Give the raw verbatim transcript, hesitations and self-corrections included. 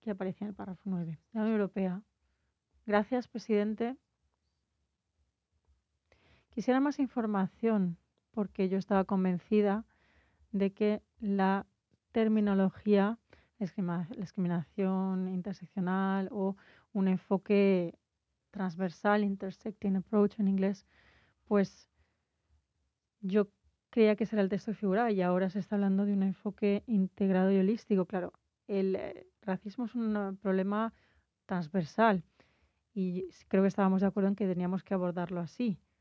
que aparecía en el párrafo nueve. La Unión Europea. Gracias, presidente. Quisiera más información porque yo estaba convencida de que la terminología, la discriminación interseccional o un enfoque transversal, intersecting approach en inglés, pues yo creía que ese era el texto que figuraba y ahora se está hablando de un enfoque integrado y holístico. Claro, el eh, racismo es un uh, problema transversal y creo que estábamos de acuerdo en que teníamos que abordarlo así.